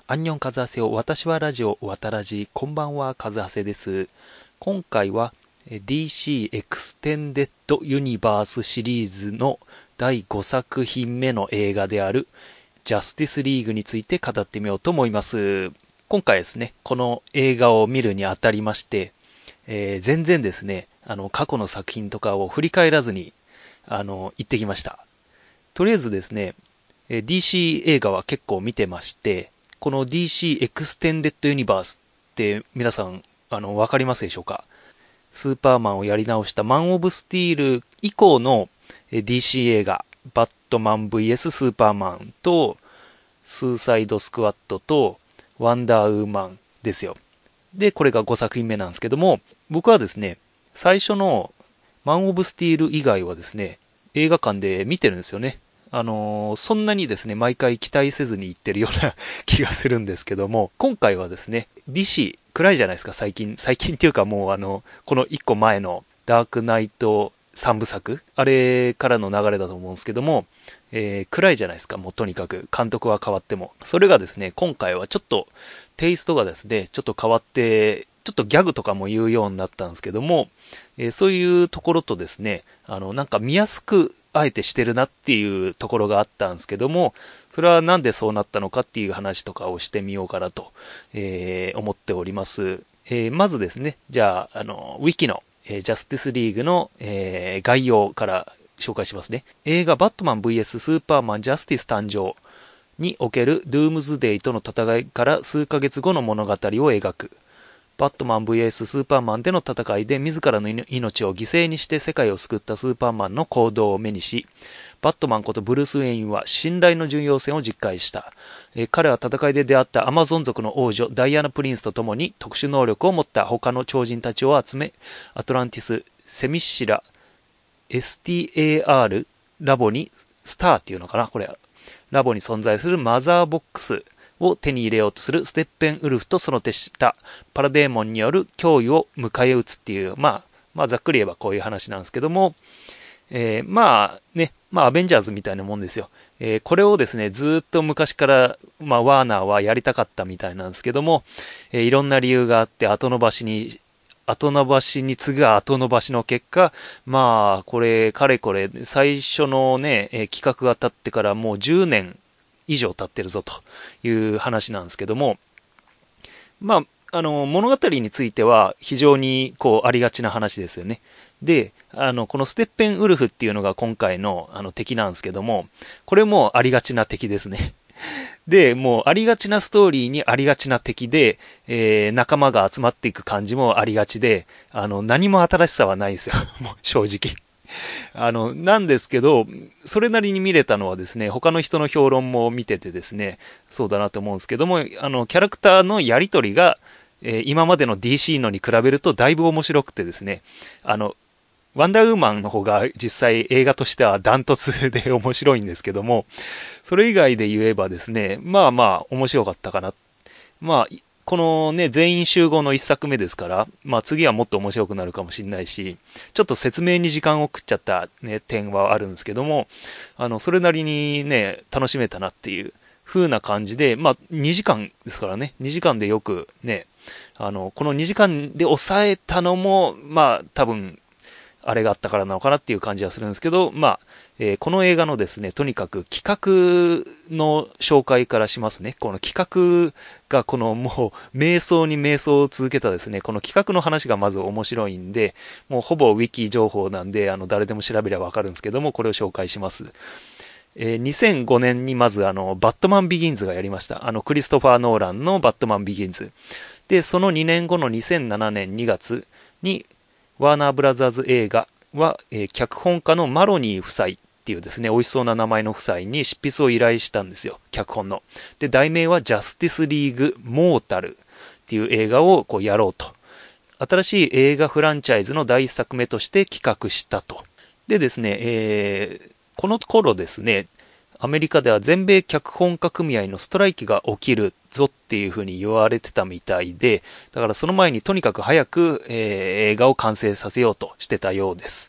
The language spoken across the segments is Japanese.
アンニョンカズハセよ。私はラジオ、わたらじ。こんばんは、カズハセです。今回は DC エクステンデッドユニバースシリーズの第5作品目の映画であるジャスティスリーグについて語ってみようと思います。今回ですね、この映画を見るにあたりまして、全然ですね、過去の作品とかを振り返らずに、行ってきました。とりあえずですね、DC 映画は結構見てまして、この DC エクステンデッドユニバースって皆さん、わかりますでしょうか？スーパーマンをやり直したマン・オブ・スティール以降の DC 映画、バットマン VS スーパーマンと、スーサイド・スクワットと、ワンダーウーマンですよ。で、これが5作品目なんですけども、僕はですね、最初のマン・オブ・スティール以外はですね、映画館で見てるんですよね。そんなにですね、毎回期待せずに行ってるような気がするんですけども、今回はですね、DC、暗いじゃないですか、最近。最近っていうかもうこの1個前のダークナイト3部作、あれからの流れだと思うんですけども、暗いじゃないですか、もうとにかく。監督は変わっても。それがですね、今回はちょっとテイストがですね、ちょっと変わって、ちょっとギャグとかも言うようになったんですけども、そういうところとですね、なんか見やすくあえてしてるなっていうところがあったんですけども、それはなんでそうなったのかっていう話とかをしてみようかなと、思っております。まずですね、じゃあ、ウィキの、ジャスティスリーグの、概要から紹介しますね。映画バットマン VS スーパーマンジャスティス誕生におけるドゥームズデイとの戦いから数ヶ月後の物語を描く。バットマン VS スーパーマンでの戦いで自らの命を犠牲にして世界を救ったスーパーマンの行動を目にし、バットマンことブルース・ウェインは信頼の重要性を実感した。彼は戦いで出会ったアマゾン族の王女ダイアナ・プリンスと共に特殊能力を持った他の超人たちを集め、アトランティス・セミッシラ STAR ラボに、スターっていうのかなこれ。ラボに存在するマザーボックスを手に入れようとするステッペンウルフとその手下、パラデーモンによる脅威を迎え撃つっていう、まあざっくり言えばこういう話なんですけども、まあね、まあアベンジャーズみたいなもんですよ。これをですね、ずっと昔から、まあワーナーはやりたかったみたいなんですけども、いろんな理由があって後延ばしに次ぐ後延ばしの結果、まあ、これ、かれこれ、最初のね、企画が立ってからもう10年以上経ってるぞという話なんですけども、まあ、物語については非常にこう、ありがちな話ですよね。で、このステッペンウルフっていうのが今回の敵なんですけども、これもありがちな敵ですね。で、もうありがちなストーリーにありがちな敵で、仲間が集まっていく感じもありがちで、何も新しさはないんですよ。もう正直。なんですけど、それなりに見れたのはですね、他の人の評論も見ててですね、そうだなと思うんですけども、キャラクターのやりとりが、今までの DC のに比べるとだいぶ面白くてですね、ワンダーウーマンの方が実際映画としてはダントツで面白いんですけども、それ以外で言えばですね、まあまあ面白かったかな。まあ、このね、全員集合の一作目ですから、まあ次はもっと面白くなるかもしれないし、ちょっと説明に時間を食っちゃったね、点はあるんですけども、それなりにね、楽しめたなっていう風な感じで、まあ2時間ですからね、2時間でよくね、この2時間で抑えたのも、まあ多分あれがあったからなのかなっていう感じはするんですけど、まあ、この映画のですね、とにかく企画の紹介からしますね。この企画がこのもう瞑想に瞑想を続けたですね、この企画の話がまず面白いんで、もうほぼウィキ情報なんで、誰でも調べればわかるんですけども、これを紹介します。2005年にまずバットマンビギンズがやりました。クリストファー・ノーランのバットマンビギンズ。で、その2年後の2007年2月に、ワーナーブラザーズ映画は、脚本家のマロニー夫妻っていうですね、美味しそうな名前の夫妻に執筆を依頼したんですよ、脚本の。で、題名はジャスティスリーグ・モータルっていう映画をこうやろうと。新しい映画フランチャイズの第一作目として企画したと。でですね、この頃ですね、アメリカでは全米脚本家組合のストライキが起きるぞっていうふうに言われてたみたいで、だからその前にとにかく早く、映画を完成させようとしてたようです。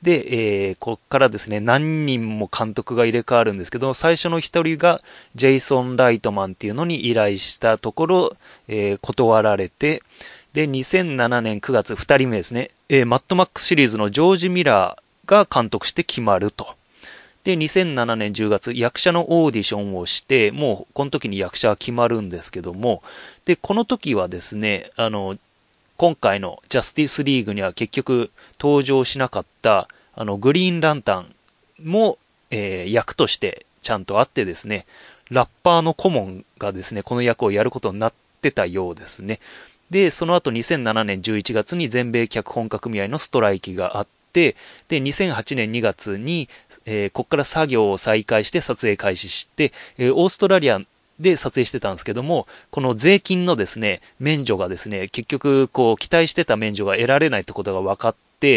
で、こっからですね、何人も監督が入れ替わるんですけど、最初の一人がジェイソン・ライトマンっていうのに依頼したところ、断られて、で、2007年9月2人目ですね、マッドマックスシリーズのジョージ・ミラーが監督して決まると。で、2007年10月、役者のオーディションをして、もうこの時に役者は決まるんですけども、で、この時はですね、今回のジャスティスリーグには結局登場しなかったグリーンランタンも、役としてちゃんとあってですね、ラッパーのコモンがですね、この役をやることになってたようですね。で、その後2007年11月に全米脚本家組合のストライキがあって、で、2008年2月に、ここから作業を再開して撮影開始して、オーストラリアで撮影してたんですけども、この税金のですね、免除がですね、結局、こう、期待してた免除が得られないってことが分かって、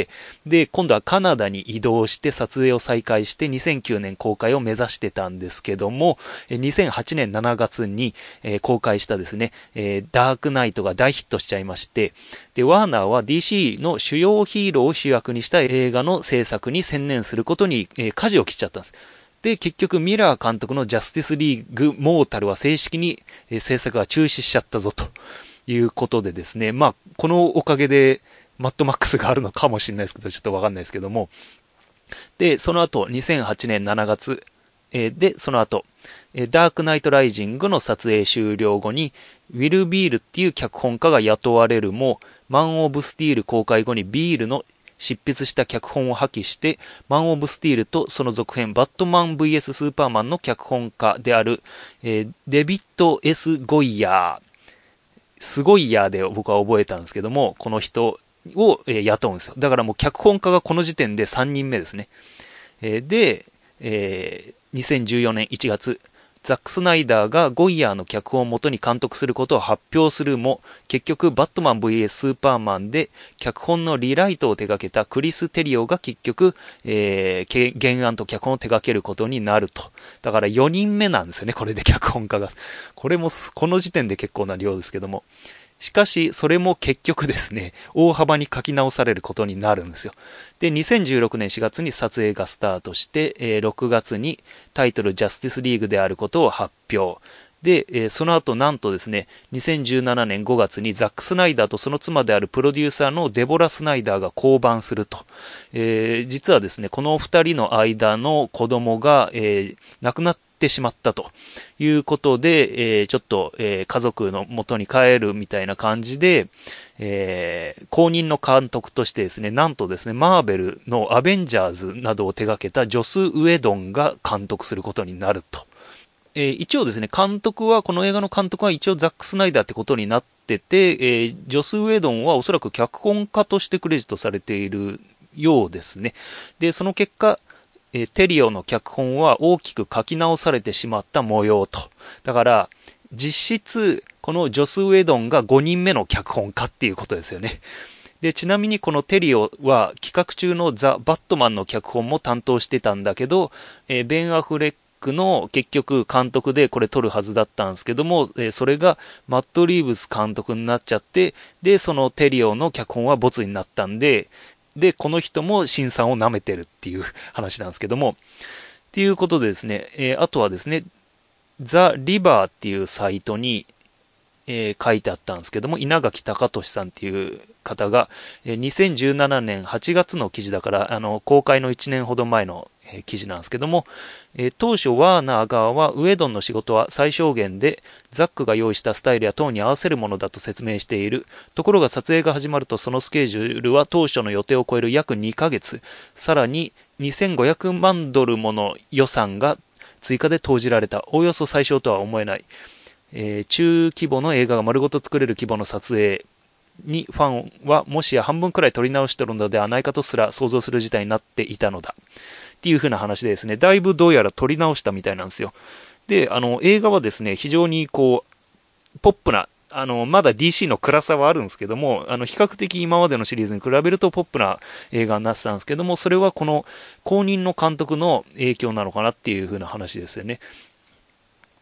で、今度はカナダに移動して撮影を再開して2009年公開を目指してたんですけども、2008年7月に公開したですね、ダークナイトが大ヒットしちゃいまして、で、ワーナーは DC の主要ヒーローを主役にした映画の制作に専念することに舵を切っちゃったんです。で、結局ミラー監督のジャスティスリーグモータルは正式に制作が中止しちゃったぞということでですね、まあ、このおかげでマッドマックスがあるのかもしれないですけど、ちょっとわかんないですけども、で、その後、2008年7月、で、その後、ダークナイトライジングの撮影終了後に、ウィル・ビールっていう脚本家が雇われるも、マン・オブ・スティール公開後にビールの執筆した脚本を破棄して、マン・オブ・スティールとその続編、バットマン VS スーパーマンの脚本家である、デビッド・ S・ ゴイヤー、スゴイヤーで僕は覚えたんですけども、この人を雇うんですよ。だからもう脚本家がこの時点で3人目ですね。で、2014年1月、ザック・スナイダーがゴイヤーの脚本をもとに監督することを発表するも、結局バットマン VS スーパーマンで脚本のリライトを手掛けたクリス・テリオが結局、原案と脚本を手掛けることになると。だから4人目なんですよね、これで脚本家が。これもこの時点で結構な量ですけども。しかし、それも結局ですね、大幅に書き直されることになるんですよ。で、2016年4月に撮影がスタートして、6月にタイトルジャスティスリーグであることを発表。で、その後なんとですね、2017年5月にザック・スナイダーとその妻であるプロデューサーのデボラ・スナイダーが降板すると。実はですね、この二人の間の子供が、亡くなってしまったということで、ちょっと、家族の元に帰るみたいな感じで、後任の監督としてですね、なんとですね、マーベルのアベンジャーズなどを手掛けたジョス・ウェドンが監督することになると。一応ですね、この映画の監督は一応ザック・スナイダーってことになってて、ジョス・ウェドンはおそらく脚本家としてクレジットされているようですね。で、その結果、テリオの脚本は大きく書き直されてしまった模様と。だから、実質、このジョス・ウェドンが5人目の脚本家っていうことですよね。で、ちなみにこのテリオは企画中のザ・バットマンの脚本も担当してたんだけど、ベン・アフレックの結局監督でこれ撮るはずだったんですけども、それがマット・リーブス監督になっちゃって、で、そのテリオの脚本はボツになったんで、この人も辛酸を舐めてるっていう話なんですけども、っていうことでですね、あとはですね、ザ・リバーっていうサイトに、書いてあったんですけども、稲垣隆俊さんっていう方が、2017年8月の記事だから、公開の1年ほど前の、記事なんですけども、当初ワーナー側はウェドンの仕事は最小限でザックが用意したスタイルやトーンに合わせるものだと説明している。ところが撮影が始まるとそのスケジュールは当初の予定を超える約2ヶ月、さらに2500万ドルもの予算が追加で投じられた。おおよそ最小とは思えない。中規模の映画が丸ごと作れる規模の撮影にファンはもしや半分くらい撮り直してるのではないかとすら想像する事態になっていたのだ。っていう風な話でですね、だいぶどうやら撮り直したみたいなんですよ。で、映画はですね、非常にこう、ポップな、まだ DC の暗さはあるんですけども、比較的今までのシリーズに比べるとポップな映画になってたんですけども、それはこの後任の監督の影響なのかなっていう風な話ですよね。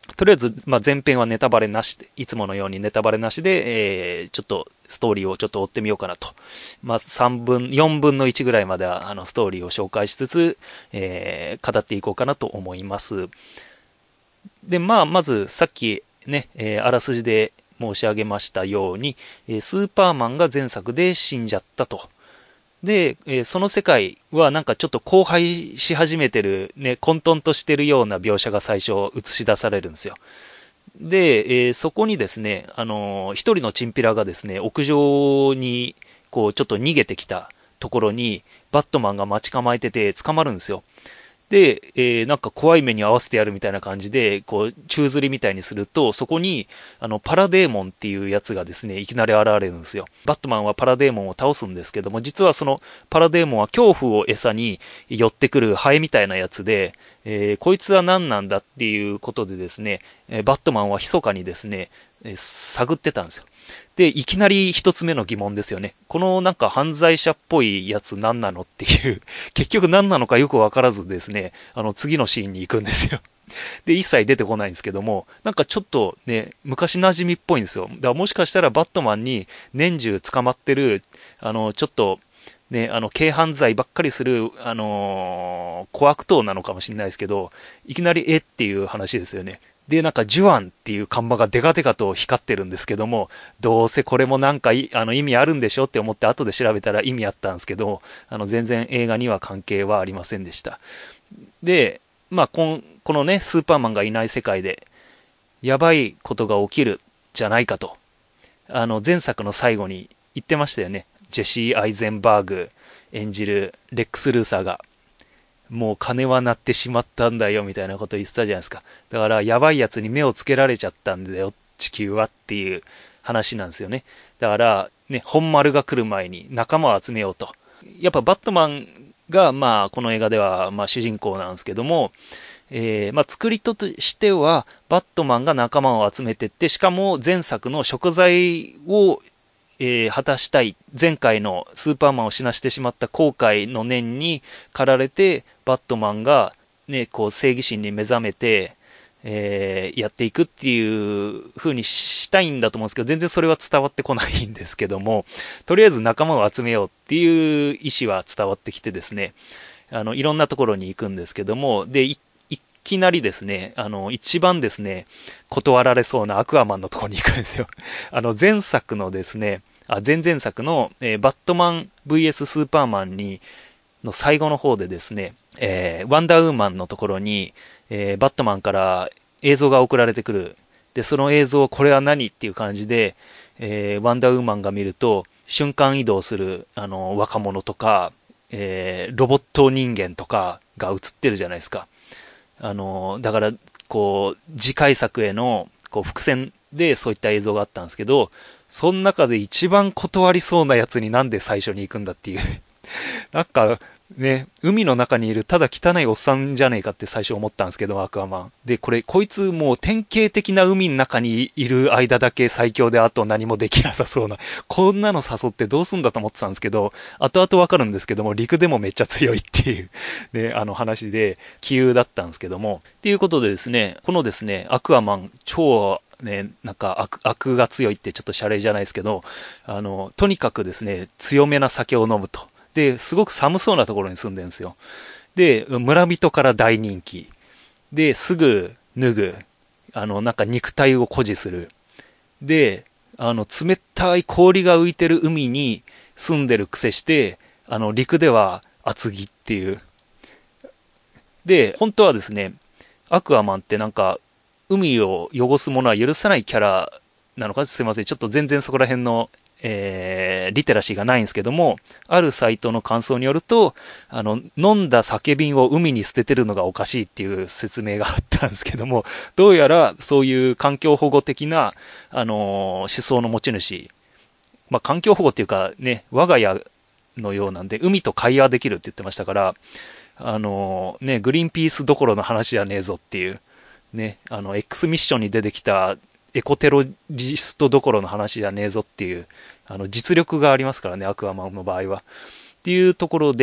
とりあえず、まあ、前編はネタバレなしで、いつものようにネタバレなしで、ちょっとストーリーをちょっと追ってみようかなと。まあ、4分の1ぐらいまでは、ストーリーを紹介しつつ、語っていこうかなと思います。で、まあ、まず、さっきね、あらすじで申し上げましたように、スーパーマンが前作で死んじゃったと。で、その世界はなんかちょっと荒廃し始めてる、ね、混沌としてるような描写が最初映し出されるんですよ。で、そこにですね、一人のチンピラがですね、屋上に、こう、ちょっと逃げてきたところに、バットマンが待ち構えてて捕まるんですよ。で、なんか怖い目に合わせてやるみたいな感じで、こう、宙吊りみたいにすると、そこに、パラデーモンっていうやつがですね、いきなり現れるんですよ。バットマンはパラデーモンを倒すんですけども、実はそのパラデーモンは恐怖を餌に寄ってくるハエみたいなやつで、こいつは何なんだっていうことでですね、バットマンは密かにですね、探ってたんですよ。で、いきなり一つ目の疑問ですよね。このなんか犯罪者っぽいやつ何なのっていう、結局何なのかよくわからずですね、次のシーンに行くんですよ。で、一切出てこないんですけども、なんかちょっとね、昔馴染みっぽいんですよ。だからもしかしたらバットマンに年中捕まってる、ちょっと、ね、軽犯罪ばっかりする、小悪党なのかもしれないですけど、いきなりっていう話ですよね。で、なんか、ジュアンっていう看板がデカデカと光ってるんですけども、どうせこれもなんか意味あるんでしょって思って後で調べたら意味あったんですけど、全然映画には関係はありませんでした。で、まあ、このね、スーパーマンがいない世界で、やばいことが起きるじゃないかと、前作の最後に言ってましたよね。ジェシー・アイゼンバーグ演じるレックス・ルーサーが、もう金は鳴ってしまったんだよみたいなこと言ってたじゃないですか。だからやばいやつに目をつけられちゃったんだよ、地球はっていう話なんですよね。だからね、本丸が来る前に仲間を集めようと。やっぱバットマンがまあこの映画ではまあ主人公なんですけども、まあ作りとしてはバットマンが仲間を集めてって、しかも前作の贖罪を果たしたい、前回のスーパーマンを死なしてしまった後悔の念に駆られて、バットマンが、ね、こう正義心に目覚めて、やっていくっていう風にしたいんだと思うんですけど、全然それは伝わってこないんですけども、とりあえず仲間を集めようっていう意思は伝わってきてですね、いろんなところに行くんですけども、で、いきなりですね、一番ですね、断られそうなアクアマンのところに行くんですよ。前作のですね、前々作の、バットマン VS スーパーマンの最後の方でですね、ワンダーウーマンのところに、バットマンから映像が送られてくる。で、その映像、これは何っていう感じで、ワンダーウーマンが見ると、瞬間移動する、若者とか、ロボット人間とかが映ってるじゃないですか。だから、こう、次回作への、こう、伏線でそういった映像があったんですけど、その中で一番断りそうなやつになんで最初に行くんだっていうなんか、ね、海の中にいるただ汚いおっさんじゃねえかって最初思ったんですけど、アクアマン。で、こいつもう典型的な海の中にいる間だけ最強であと何もできなさそうな、こんなの誘ってどうすんだと思ってたんですけど、後々わかるんですけども、陸でもめっちゃ強いっていうね、話で、気優だったんですけども、っていうことでですね、このですね、アクアマン、超ね、なんか悪が強いってちょっとシャレじゃないですけど、とにかくですね、強めな酒を飲むと。で、すごく寒そうなところに住んでるんですよ。で、村人から大人気。で、すぐ脱ぐ。なんか肉体を誇示する。で、冷たい氷が浮いてる海に住んでる癖して、陸では厚着っていう。で、本当はですね、アクアマンってなんか、海を汚すものは許さないキャラなのかすいません。ちょっと全然そこら辺のリテラシーがないんですけども、あるサイトの感想によると、飲んだ酒瓶を海に捨ててるのがおかしいっていう説明があったんですけども、どうやらそういう環境保護的な、思想の持ち主、まあ、環境保護っていうかね、我が家のようなんで、海と会話できるって言ってましたから、ね、グリーンピースどころの話じゃねえぞっていう、ね、X ミッションに出てきたエコテロリストどころの話じゃねえぞっていう、実力がありますからね、アクアマンの場合は。っていうところで、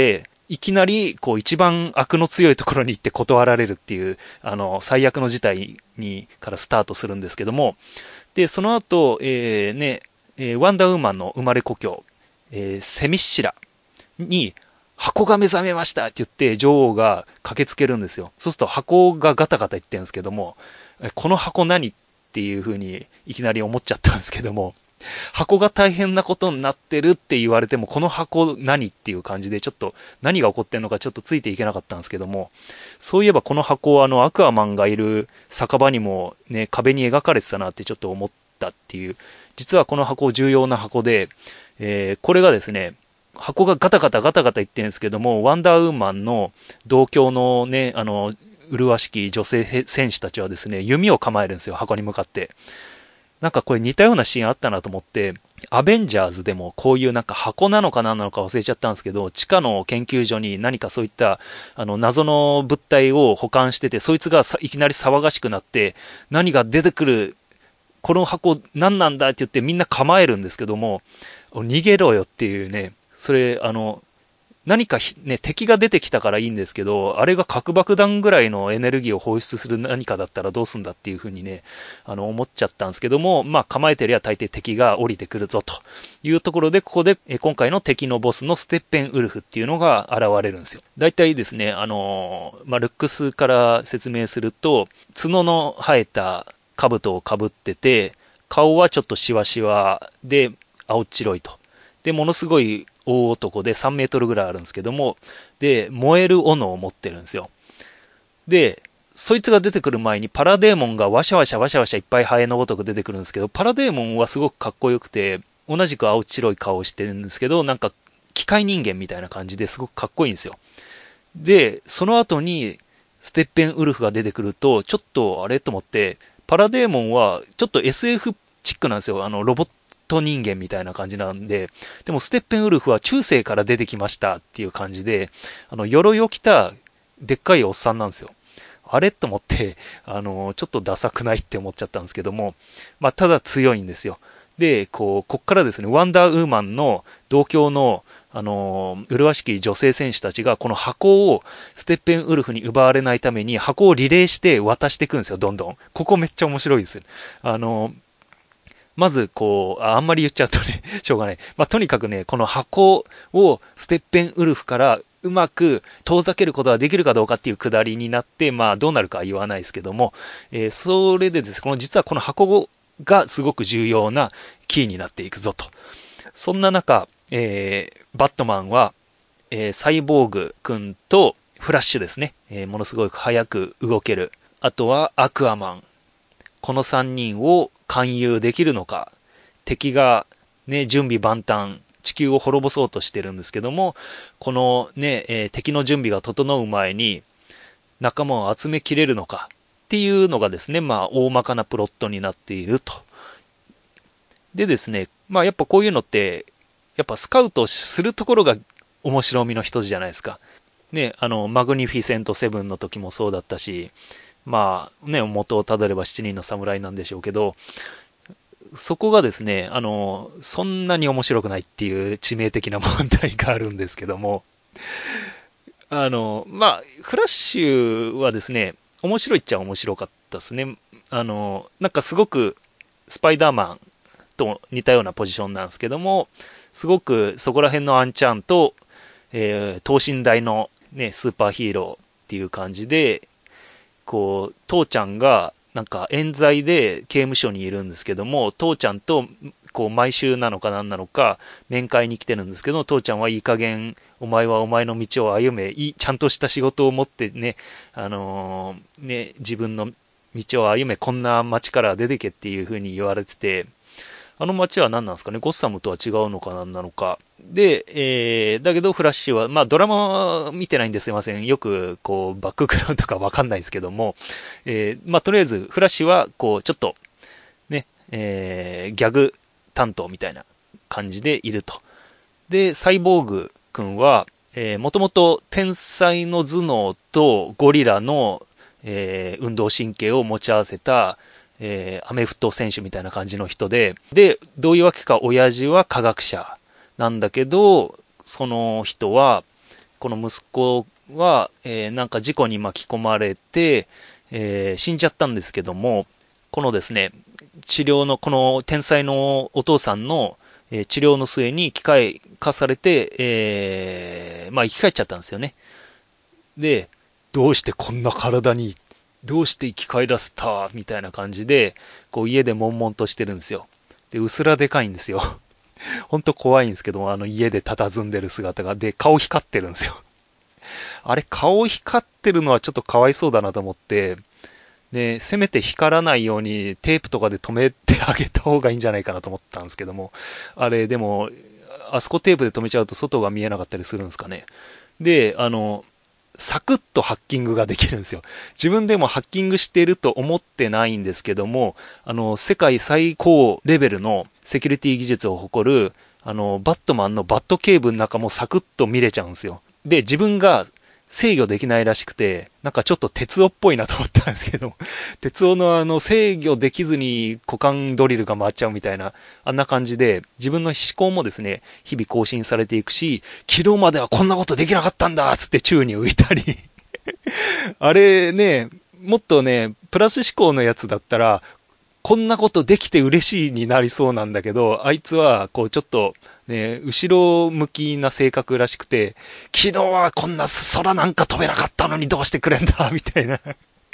いきなり、こう、一番悪の強いところに行って断られるっていう、最悪の事態からスタートするんですけども、で、その後、ワンダーウーマンの生まれ故郷、セミッシラに、箱が目覚めましたって言って女王が駆けつけるんですよ。そうすると箱がガタガタ言ってるんですけども、この箱何っていう風にいきなり思っちゃったんですけども、箱が大変なことになってるって言われても、この箱何っていう感じで、ちょっと何が起こってんのかちょっとついていけなかったんですけども、そういえばこの箱はアクアマンがいる酒場にもね、壁に描かれてたなってちょっと思ったっていう、実はこの箱重要な箱で、これがですね、箱がガタガタガタガタ言ってるんですけども、ワンダーウーマンの同郷のね、麗しき女性戦士たちはですね、弓を構えるんですよ、箱に向かって。なんかこれ似たようなシーンあったなと思って、アベンジャーズでもこういうなんか箱なのか何なのか忘れちゃったんですけど、地下の研究所に何かそういった謎の物体を保管してて、そいつがいきなり騒がしくなって、何が出てくる、この箱何なんだって言ってみんな構えるんですけども、逃げろよっていうね、それ、何かね、敵が出てきたからいいんですけど、あれが核爆弾ぐらいのエネルギーを放出する何かだったらどうすんだっていうふうにね、思っちゃったんですけども、まあ構えてりゃ大抵敵が降りてくるぞというところで、ここで今回の敵のボスのステッペンウルフっていうのが現れるんですよ。大体ですね、ルックスから説明すると、角の生えた兜をかぶってて、顔はちょっとシワシワで青っ白いと。で、ものすごい大男で3メートルぐらいあるんですけども、で、燃える斧を持ってるんですよ。で、そいつが出てくる前にパラデーモンがワシャワシャワシャワシャいっぱいハエのごとく出てくるんですけど、パラデーモンはすごくかっこよくて、同じく青白い顔をしてるんですけど、なんか機械人間みたいな感じですごくかっこいいんですよ。で、その後にステッペンウルフが出てくると、ちょっとあれと思って、パラデーモンはちょっと SF チックなんですよ。ロボット人間みたいな感じなんで、でもステッペンウルフは中世から出てきましたっていう感じで、鎧を着たでっかいおっさんなんですよ。あれと思って、ちょっとダサくないって思っちゃったんですけども、まあ、ただ強いんですよ。で、こっからですね、ワンダーウーマンの同郷の、麗しき女性選手たちが、この箱をステッペンウルフに奪われないために、箱をリレーして渡していくんですよ、どんどん。ここめっちゃ面白いです。まず、あんまり言っちゃうとね、しょうがない。まあ、とにかくね、この箱をステッペンウルフからうまく遠ざけることができるかどうかっていうくだりになって、まあ、どうなるかは言わないですけども、それでですね、実はこの箱がすごく重要なキーになっていくぞと。そんな中、バットマンは、サイボーグ君とフラッシュですね、ものすごく速く動ける。あとはアクアマン。この3人を勧誘できるのか。敵がね、準備万端、地球を滅ぼそうとしてるんですけども、このね、敵の準備が整う前に仲間を集めきれるのかっていうのがですね、まあ大まかなプロットになっていると。でですね、まあやっぱこういうのって、やっぱスカウトするところが面白みの一つじゃないですか。ね、マグニフィセントセブンの時もそうだったし、まあね、元をたどれば7人の侍なんでしょうけど、そこがですね、そんなに面白くないっていう致命的な問題があるんですけども、まあ、フラッシュはですね、面白いっちゃ面白かったですね。なんかすごくスパイダーマンと似たようなポジションなんですけども、すごくそこら辺のアンチャンと、等身大のね、スーパーヒーローっていう感じで、父ちゃんが、なんか冤罪で刑務所にいるんですけども、父ちゃんと、毎週なのか何なのか、面会に来てるんですけど、父ちゃんはいい加減、お前はお前の道を歩め、ちゃんとした仕事を持ってね、自分の道を歩め、こんな街から出てけっていう風に言われてて、あの街は何なんですかね、ゴッサムとは違うのか何なのか。で、だけどフラッシュは、まあドラマは見てないんですいません。よく、バックグラウンドとかわかんないですけども、まあとりあえず、フラッシュは、ちょっと、ね、ギャグ担当みたいな感じでいると。で、サイボーグ君は、もともと天才の頭脳とゴリラの、運動神経を持ち合わせた、アメフト選手みたいな感じの人で、どういうわけか親父は科学者なんだけど、その人は、 この息子は、なんか事故に巻き込まれて、死んじゃったんですけども、このですね、治療の、この天才のお父さんの、治療の末に機械化されて、まあ生き返っちゃったんですよね。で、どうしてこんな体に、どうして生き返らせたみたいな感じで、こう家で悶々としてるんですよ。で、うすらでかいんですよ。ほんと怖いんですけども、家で佇んでる姿が。で、顔光ってるんですよ。あれ、顔光ってるのはちょっとかわいそうだなと思って、で、せめて光らないようにテープとかで止めてあげた方がいいんじゃないかなと思ったんですけども、あれ、でも、あそこテープで止めちゃうと外が見えなかったりするんですかね。で、サクッとハッキングができるんですよ。自分でもハッキングしてると思ってないんですけども、世界最高レベルのセキュリティ技術を誇る、バットマンのバットケーブの中もサクッと見れちゃうんですよ。で、自分が制御できないらしくて、なんかちょっと鉄夫っぽいなと思ったんですけど、鉄夫の制御できずに股間ドリルが回っちゃうみたいな、あんな感じで、自分の思考もですね、日々更新されていくし、昨日まではこんなことできなかったんだつって宙に浮いたり、あれね、もっとね、プラス思考のやつだったら、こんなことできて嬉しいになりそうなんだけど、あいつは、こう、ちょっと、ね、後ろ向きな性格らしくて、昨日はこんな空なんか飛べなかったのにどうしてくれんだみたいな。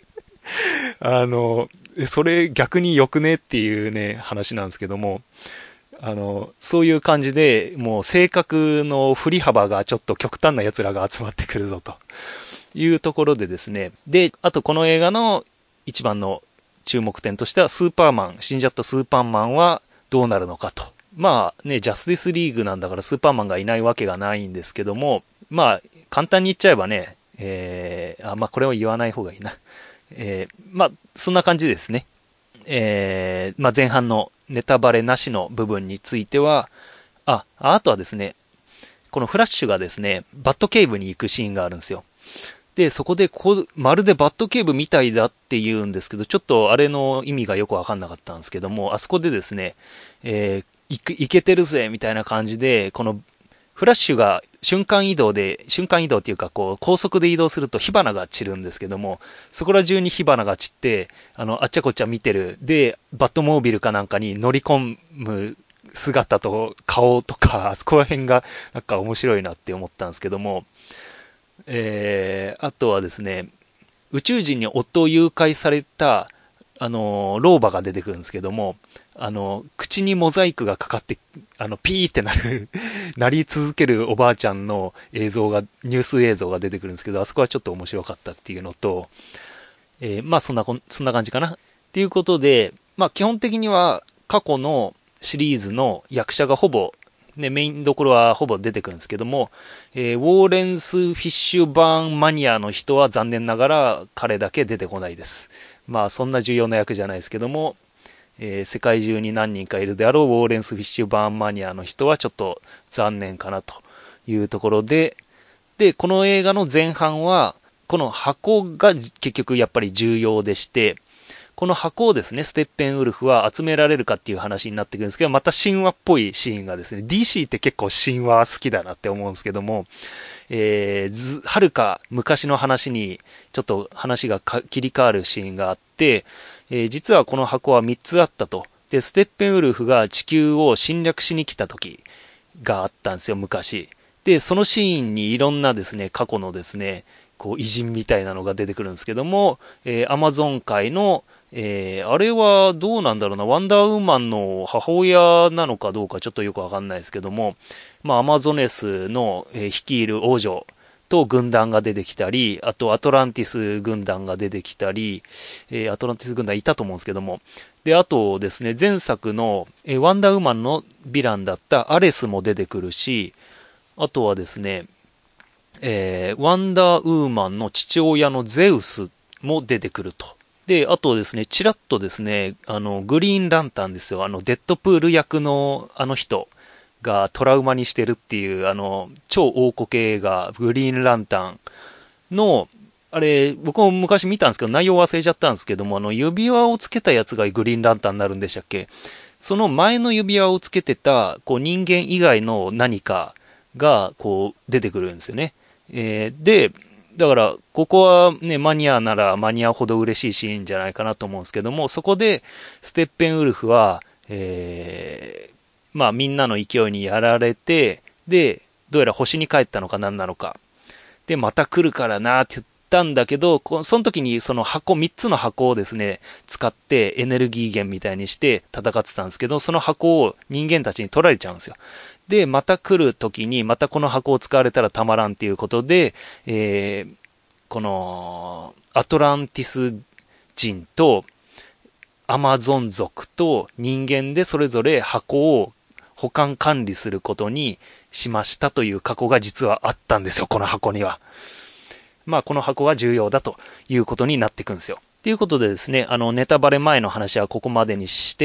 それ逆に良くねっていうね、話なんですけども、そういう感じで、もう性格の振り幅がちょっと極端な奴らが集まってくるぞというところでですね。で、あとこの映画の一番の注目点としては、スーパーマン、死んじゃったスーパーマンはどうなるのかと。まあね、ジャスティスリーグなんだからスーパーマンがいないわけがないんですけども、まあ、簡単に言っちゃえばね、まあこれは言わない方がいいな。まあ、そんな感じですね。まあ前半のネタバレなしの部分については、あとはですね、このフラッシュがですね、バットケーブに行くシーンがあるんですよ。で、そこでまるでバットケーブみたいだって言うんですけど、ちょっとあれの意味がよくわかんなかったんですけども、あそこでですね、いけてるぜみたいな感じで、このフラッシュが瞬間移動っていうかこう高速で移動すると火花が散るんですけども、そこら中に火花が散って、あっちゃこっちゃ見てる。で、バットモービルかなんかに乗り込む姿と顔とか、あそこら辺がなんか面白いなって思ったんですけども、あとはですね、宇宙人に夫を誘拐された、老婆が出てくるんですけども、口にモザイクがかかって、ピーってなるなり続けるおばあちゃんの映像が、ニュース映像が出てくるんですけど、あそこはちょっと面白かったっていうのと、まあそんな感じかな。っていうことで、まあ基本的には過去のシリーズの役者がほぼ、ね、メインどころはほぼ出てくるんですけども、ウォーレンス・フィッシュバーンマニアの人は残念ながら彼だけ出てこないです。まあそんな重要な役じゃないですけども、世界中に何人かいるであろうウォーレンス・フィッシュバーンマニアの人はちょっと残念かなというところで、で、この映画の前半は、この箱が結局やっぱり重要でして、この箱をですね、ステッペンウルフは集められるかっていう話になってくるんですけど、また神話っぽいシーンがですね、DC って結構神話好きだなって思うんですけども、はるか昔の話にちょっと話が切り替わるシーンがあって、実はこの箱は3つあったと。で、ステッペンウルフが地球を侵略しに来た時があったんですよ、昔。で、そのシーンにいろんなですね、過去のですね、こう偉人みたいなのが出てくるんですけども、アマゾン界のあれはどうなんだろうな、ワンダーウーマンの母親なのかどうかちょっとよくわかんないですけども、まあ、アマゾネスの、率いる王女と軍団が出てきたり、あとアトランティス軍団が出てきたり、アトランティス軍団いたと思うんですけども、で、あとですね、前作の、ワンダーウーマンのヴィランだったアレスも出てくるし、あとはですね、ワンダーウーマンの父親のゼウスも出てくると。で、あとですね、ちらっとですね、グリーンランタンですよ。デッドプール役のあの人がトラウマにしてるっていう、超大こけ映画、グリーンランタンの、あれ、僕も昔見たんですけど、内容忘れちゃったんですけども、指輪をつけたやつがグリーンランタンになるんでしたっけ？その前の指輪をつけてた、こう、人間以外の何かが、こう、出てくるんですよね。 で、だから、ここはね、マニアならマニアほど嬉しいシーンじゃないかなと思うんですけども、そこで、ステッペンウルフは、まあ、みんなの勢いにやられて、で、どうやら星に帰ったのか何なのか。で、また来るからなって言ったんだけど、その時にその箱、3つの箱をですね、使ってエネルギー源みたいにして戦ってたんですけど、その箱を人間たちに取られちゃうんですよ。で、また来る時に、またこの箱を使われたらたまらんっていうことで、この、アトランティス人と、アマゾン族と人間でそれぞれ箱を保管管理することにしましたという過去が実はあったんですよ、この箱には。まあ、この箱が重要だということになっていくんですよ。ということでですね、ネタバレ前の話はここまでにして、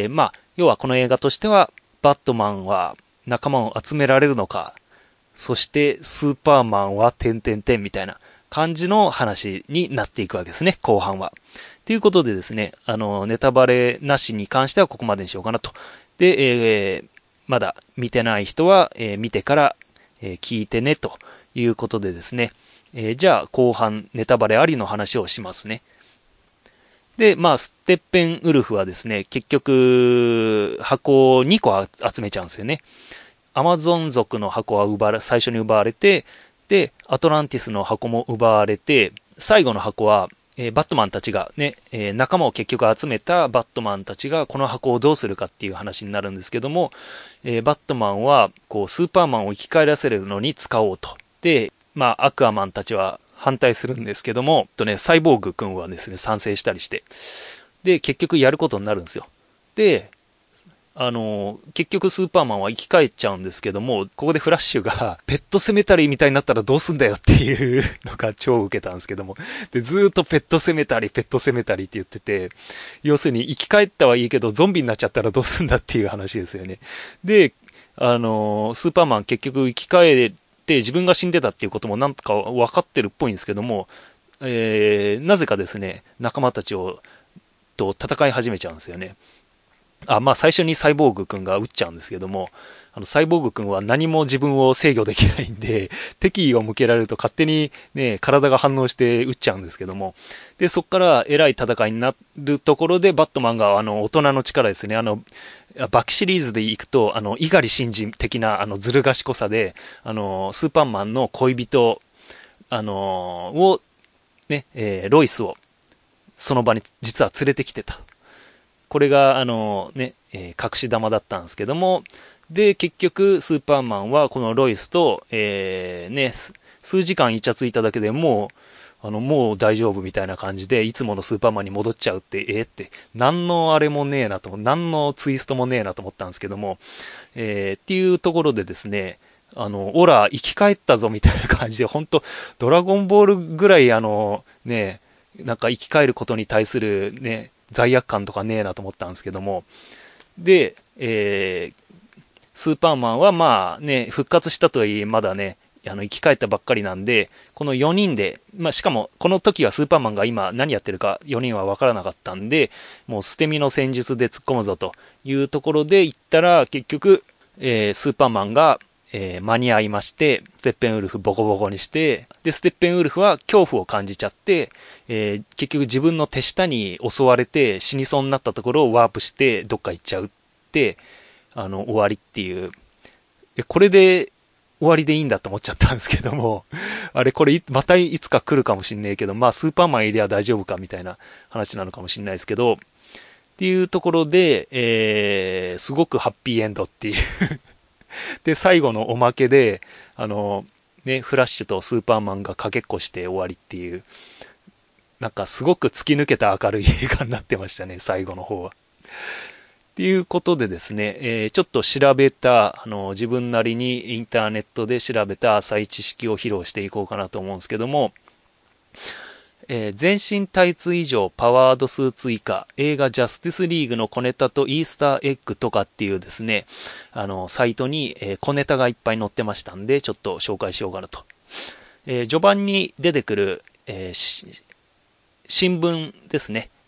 まあ、要はこの映画としては、バットマンは仲間を集められるのか、そしてスーパーマンは点々点みたいな感じの話になっていくわけですね、後半は。ということでですね、ネタバレなしに関してはここまでにしようかなと。で、まだ見てない人は、見てから、聞いてねということでですね、じゃあ後半ネタバレありの話をしますね。で、まあ、ステッペンウルフはですね、結局、箱を2個集めちゃうんですよね。アマゾン族の箱は最初に奪われて、で、アトランティスの箱も奪われて、最後の箱は、バットマンたちがね、仲間を結局集めたバットマンたちがこの箱をどうするかっていう話になるんですけども、バットマンはこうスーパーマンを生き返らせるのに使おうと。で、まあ、アクアマンたちは反対するんですけども、サイボーグ君はですね、賛成したりして。で、結局やることになるんですよ。で、結局スーパーマンは生き返っちゃうんですけども、ここでフラッシュが、ペットセメタリーみたいになったらどうすんだよっていうのが超受けたんですけども。で、ずーっとペットセメタリー、ペットセメタリーって言ってて、要するに生き返ったはいいけど、ゾンビになっちゃったらどうすんだっていう話ですよね。で、スーパーマン結局生き返って自分が死んでたっていうこともなんとか分かってるっぽいんですけども、なぜかですね、仲間たちと戦い始めちゃうんですよね。まあ最初にサイボーグ君が撃っちゃうんですけども、サイボーグ君は何も自分を制御できないんで、敵意を向けられると勝手にね、体が反応して撃っちゃうんですけども、で、そこから偉い戦いになるところで、バットマンが大人の力ですね、バキシリーズで行くと、猪狩真司的な、ずる賢さで、スーパーマンの恋人、を、ね、ロイスを、その場に実は連れてきてた。これが、隠し玉だったんですけども、で、結局、スーパーマンはこのロイスと、数時間イチャついただけでもう大丈夫みたいな感じで、いつものスーパーマンに戻っちゃうって、って、何のあれもねえなと、何のツイストもねえなと思ったんですけども、っていうところでですね、オラ、生き返ったぞみたいな感じで、本当ドラゴンボールぐらい、なんか生き返ることに対するね、罪悪感とかねえなと思ったんですけども、で、スーパーマンはまあね、復活したとはいえ、まだね、生き返ったばっかりなんで、この4人で、まあしかも、この時はスーパーマンが今何やってるか4人は分からなかったんで、もう捨て身の戦術で突っ込むぞというところで行ったら、結局、スーパーマンが、間に合いまして、ステッペンウルフボコボコにして、で、ステッペンウルフは恐怖を感じちゃって、結局自分の手下に襲われて死にそうになったところをワープしてどっか行っちゃうって、終わりっていう。これで終わりでいいんだと思っちゃったんですけども、あれこれまたいつか来るかもしんねえけど、まあスーパーマンいりゃ大丈夫かみたいな話なのかもしんないですけど、っていうところで、すごくハッピーエンドっていうで、最後のおまけで、フラッシュとスーパーマンがかけっこして終わりっていう、なんかすごく突き抜けた明るい映画になってましたね、最後の方は。っていうことでですね、ちょっと調べた、自分なりにインターネットで調べた浅い知識を披露していこうかなと思うんですけども、全身タイツ以上パワードスーツ以下、映画ジャスティスリーグの小ネタとイースターエッグとかっていうですね、サイトに、小ネタがいっぱい載ってましたんで、ちょっと紹介しようかなと。序盤に出てくる、新聞ですね。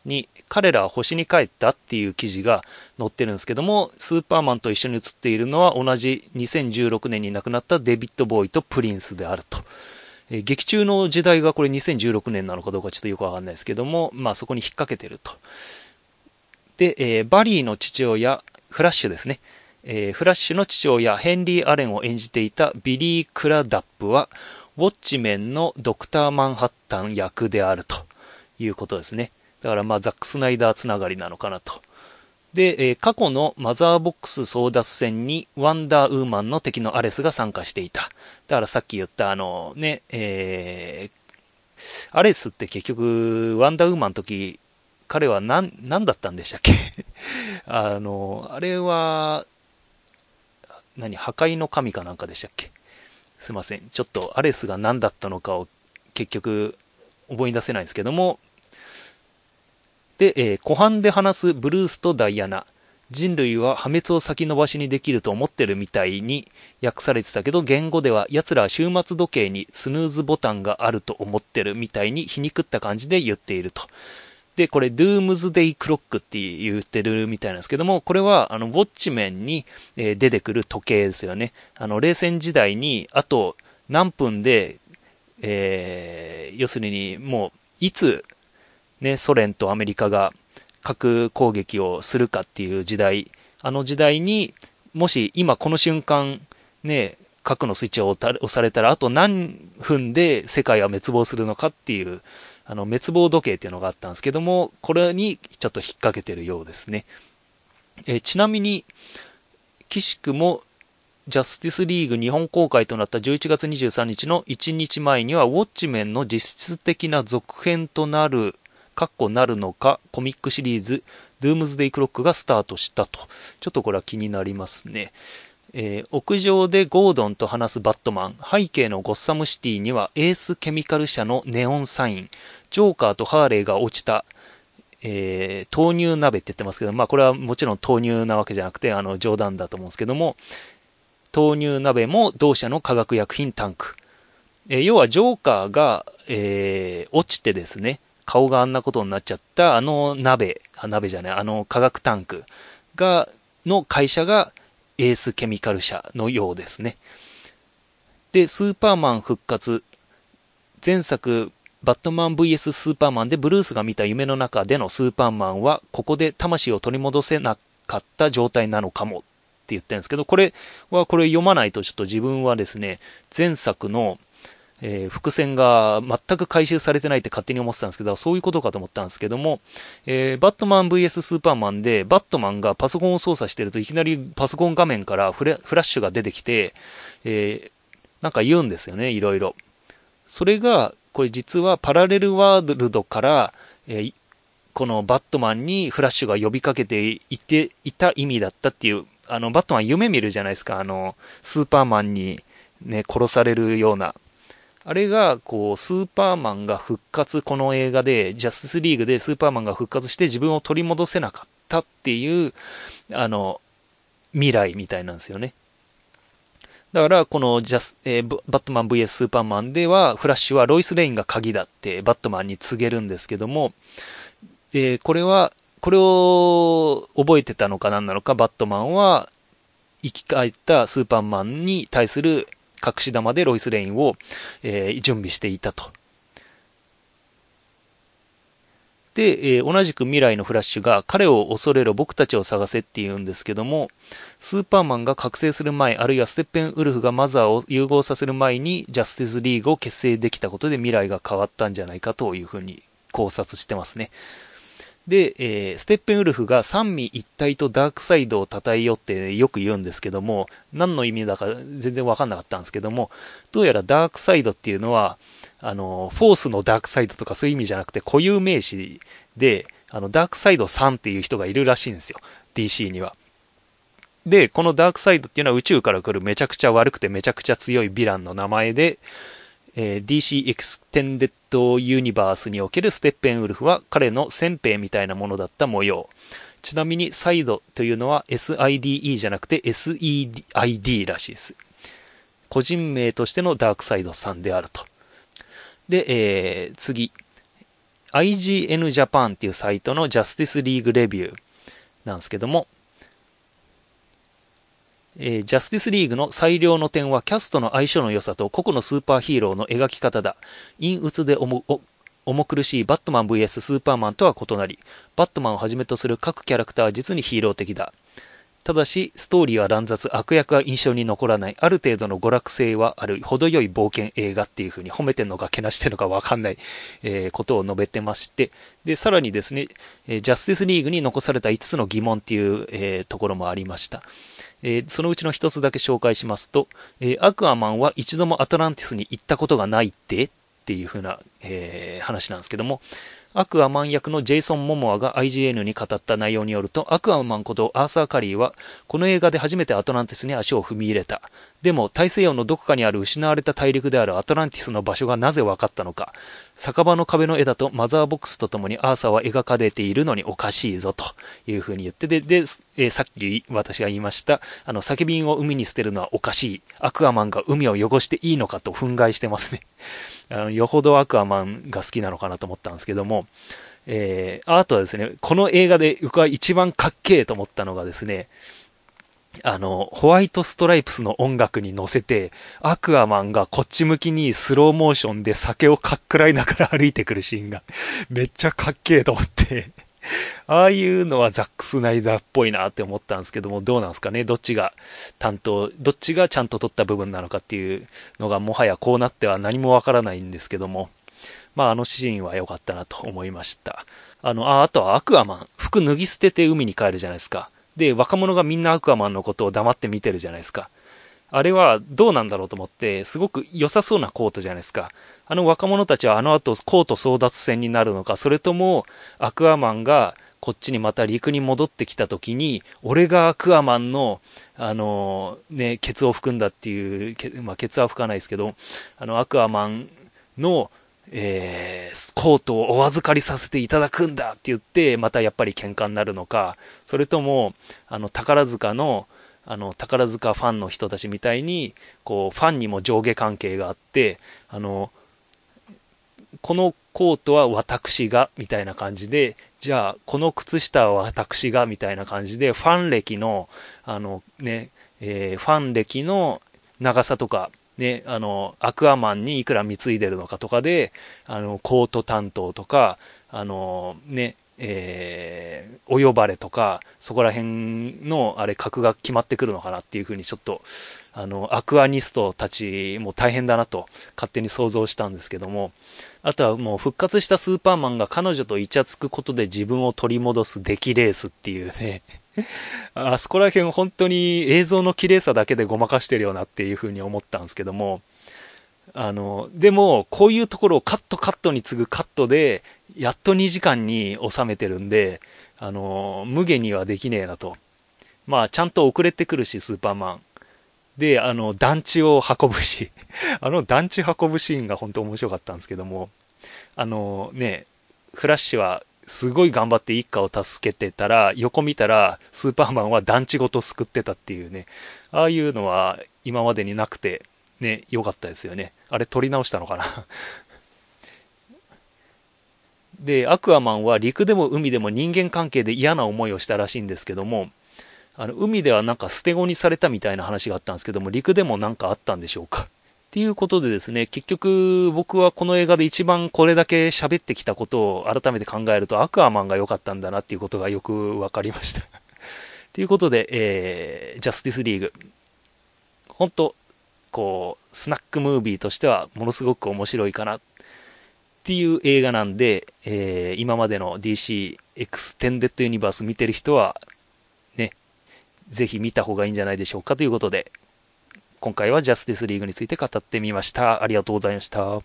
に彼らは星に帰ったっていう記事が載ってるんですけども、スーパーマンと一緒に写っているのは同じ2016年に亡くなったデビッド・ボーイとプリンスであると。劇中の時代がこれ2016年なのかどうかちょっとよくわかんないですけども、まあそこに引っ掛けてると。で、バリーの父親、フラッシュですね。フラッシュの父親、ヘンリー・アレンを演じていたビリー・クラダップは、ウォッチメンのドクター・マンハッタン役であるということですね。だからまあザック・スナイダーつながりなのかなと。で、過去のマザーボックス争奪戦にワンダーウーマンの敵のアレスが参加していた。だからさっき言ったアレスって結局ワンダーウーマンの時、彼は何だったんでしたっけあれは、破壊の神かなんかでしたっけ。すいません。ちょっとアレスが何だったのかを結局思い出せないんですけども、で、湖畔で話すブルースとダイアナ。人類は破滅を先延ばしにできると思ってるみたいに訳されてたけど、言語では奴らは終末時計にスヌーズボタンがあると思ってるみたいに皮肉った感じで言っていると。で、これ、ドゥームズデイクロックって言ってるみたいなんですけども、これは、ウォッチメンに出てくる時計ですよね。冷戦時代に、あと何分で、要するに、もう、いつ、ね、ソ連とアメリカが核攻撃をするかっていう時代、あの時代にもし今この瞬間ね、核のスイッチを押されたらあと何分で世界は滅亡するのかっていう滅亡時計っていうのがあったんですけども、これにちょっと引っ掛けてるようですね。ちなみに岸くもジャスティスリーグ日本公開となった11月23日の1日前にはウォッチメンの実質的な続編となるなるのかコミックシリーズドゥームズデイクロックがスタートしたと。ちょっとこれは気になりますね。屋上でゴードンと話すバットマン、背景のゴッサムシティにはエースケミカル社のネオンサイン、ジョーカーとハーレーが落ちた、豆乳鍋って言ってますけど、まあこれはもちろん豆乳なわけじゃなくて冗談だと思うんですけども、豆乳鍋も同社の化学薬品タンク。要はジョーカーが、落ちてですね、顔があんなことになっちゃった鍋じゃない、化学タンクの会社がエースケミカル社のようですね。で、スーパーマン復活。前作、バットマン VS スーパーマンでブルースが見た夢の中でのスーパーマンは、ここで魂を取り戻せなかった状態なのかもって言ってるんですけど、これ読まないとちょっと自分はですね、前作の伏線が全く回収されてないって勝手に思ってたんですけど、そういうことかと思ったんですけども、バットマン VS スーパーマンで、バットマンがパソコンを操作してるといきなりパソコン画面からフラッシュが出てきて、なんか言うんですよね、いろいろ。それが、これ実はパラレルワールドから、このバットマンにフラッシュが呼びかけていた意味だったっていう、バットマン夢見るじゃないですか、スーパーマンにね、殺されるような。あれが、こう、スーパーマンが復活、この映画で、ジャスティスリーグでスーパーマンが復活して自分を取り戻せなかったっていう、未来みたいなんですよね。だから、このバットマン VS スーパーマンでは、フラッシュはロイス・レインが鍵だってバットマンに告げるんですけども、これを覚えてたのか何なのか、バットマンは生き返ったスーパーマンに対する隠し玉でロイス・レインを、準備していたと。で、同じく未来のフラッシュが彼を恐れろ僕たちを探せって言うんですけども、スーパーマンが覚醒する前、あるいはステッペンウルフがマザーを融合させる前にジャスティスリーグを結成できたことで未来が変わったんじゃないかというふうに考察してますね。で、ステッペンウルフが三位一体とダークサイドを称えよってよく言うんですけども、何の意味だか全然わかんなかったんですけども、どうやらダークサイドっていうのは、フォースのダークサイドとかそういう意味じゃなくて固有名詞で、ダークサイド3っていう人がいるらしいんですよ。DC には。で、このダークサイドっていうのは宇宙から来るめちゃくちゃ悪くてめちゃくちゃ強いヴィランの名前で、DC エクステンデッドユニバースにおけるステッペンウルフは彼の先兵みたいなものだった模様。ちなみにサイドというのは SIDE じゃなくて SEID らしいです。個人名としてのダークサイドさんであると。で、次。 IGN Japan っていうサイトのジャスティスリーグレビューなんですけども、ジャスティスリーグの最良の点はキャストの相性の良さと個々のスーパーヒーローの描き方だ。陰鬱で重苦しいバットマン VS スーパーマンとは異なり、バットマンをはじめとする各キャラクターは実にヒーロー的だ。ただし、ストーリーは乱雑、悪役は印象に残らない、ある程度の娯楽性はある、程よい冒険映画っていう風に褒めてるのかけなしてるのかわかんない、ことを述べてまして、で、さらにですね、ジャスティスリーグに残された5つの疑問っていう、ところもありました。そのうちの一つだけ紹介しますと、アクアマンは一度もアトランティスに行ったことがないっていう風な、話なんですけども、アクアマン役のジェイソン・モモアが IGN に語った内容によると、アクアマンことアーサー・カリーは、この映画で初めてアトランティスに足を踏み入れた。でも、大西洋のどこかにある失われた大陸であるアトランティスの場所がなぜ分かったのか。酒場の壁の絵だとマザーボックスとともにアーサーは描かれているのにおかしいぞというふうに言って、で、さっき私が言いました、酒瓶を海に捨てるのはおかしい。アクアマンが海を汚していいのかと憤慨してますね。よほどアクアマンが好きなのかなと思ったんですけども、あとはですね、この映画で僕は一番かっけえと思ったのがですね、ホワイトストライプスの音楽に乗せて、アクアマンがこっち向きにスローモーションで酒をかっくらいながら歩いてくるシーンがめっちゃかっけえと思ってああいうのはザックスナイダーっぽいなって思ったんですけども、どうなんですかね。どっちがちゃんと撮った部分なのかっていうのがもはやこうなっては何もわからないんですけども、まああのシーンは良かったなと思いました。あとはアクアマン、服脱ぎ捨てて海に帰るじゃないですか。で、若者がみんなアクアマンのことを黙って見てるじゃないですか。あれはどうなんだろうと思って、すごく良さそうなコートじゃないですか。あの若者たちはあの後コート争奪戦になるのか、それともアクアマンがこっちにまた陸に戻ってきた時に、俺がアクアマンの、ケツを含んだっていう、ケツは吹かないですけど、アクアマンの、コートをお預かりさせていただくんだって言って、またやっぱり喧嘩になるのか、それとも、宝塚の、宝塚ファンの人たちみたいに、こう、ファンにも上下関係があって、このコートは私が、みたいな感じで、じゃあ、この靴下は私が、みたいな感じで、ファン歴の、ファン歴の長さとか、ね、アクアマンにいくら貢いでるのかとかで、コート担当とか、お呼ばれとか、そこら辺の、格が決まってくるのかなっていうふうにちょっと、アクアニストたちも大変だなと勝手に想像したんですけども、あとはもう復活したスーパーマンが彼女とイチャつくことで自分を取り戻す出来レースっていうね、あそこら辺本当に映像の綺麗さだけでごまかしてるよなっていうふうに思ったんですけども、でも、こういうところをカットに次ぐカットで、やっと2時間に収めてるんで、無限にはできねえなと。まあ、ちゃんと遅れてくるし、スーパーマン。で、団地を運ぶし、団地運ぶシーンが本当面白かったんですけども、フラッシュはすごい頑張って一家を助けてたら、横見たら、スーパーマンは団地ごと救ってたっていうね、ああいうのは今までになくて、ね、良かったですよね。あれ撮り直したのかなで、アクアマンは陸でも海でも人間関係で嫌な思いをしたらしいんですけども、海ではなんか捨て子にされたみたいな話があったんですけども、陸でもなんかあったんでしょうか。っていうことでですね、結局僕はこの映画で一番これだけ喋ってきたことを改めて考えると、アクアマンが良かったんだなっていうことがよく分かりました。ということで、ジャスティスリーグ。本当こう、スナックムービーとしてはものすごく面白いかなっていう映画なんで、今までの DC エクステンデッドユニバース見てる人は、ね、ぜひ見た方がいいんじゃないでしょうかということで、今回はジャスティスリーグについて語ってみました。ありがとうございました。